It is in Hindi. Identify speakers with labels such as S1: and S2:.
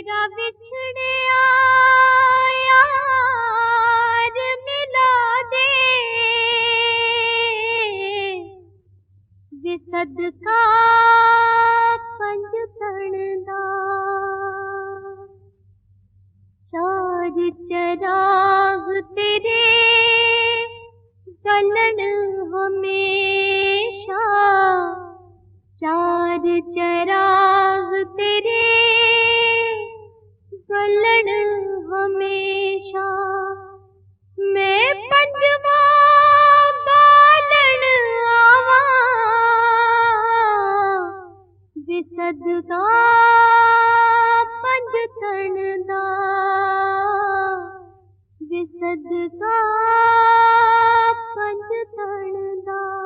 S1: मेरा बिछड़िया यार मिला दे वे सदका पंज तन दा चार चराग तेरे जलन हमेशा चार चराग तेरे जलन हमेशा मैं पंजवा बालन आवा वे सदका पंज तन दा वे सदका पंज तन दा।